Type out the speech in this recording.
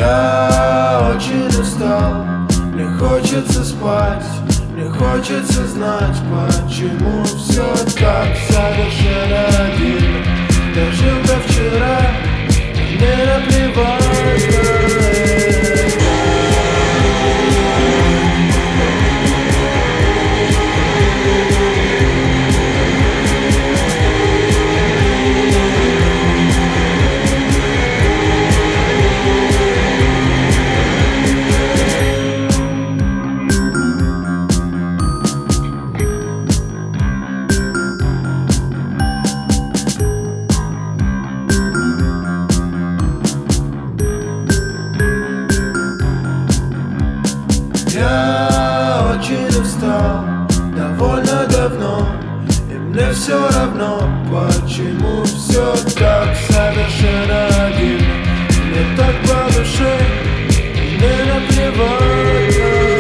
Я очень устал, мне хочется спать, мне хочется знать, почему все так совершенно отдельно. Дожил до вчера, мне наплевать на это. Я очень устал, довольно давно, и мне все равно, почему все так совершенно отдельно. Мне так по душе, мне наплевать на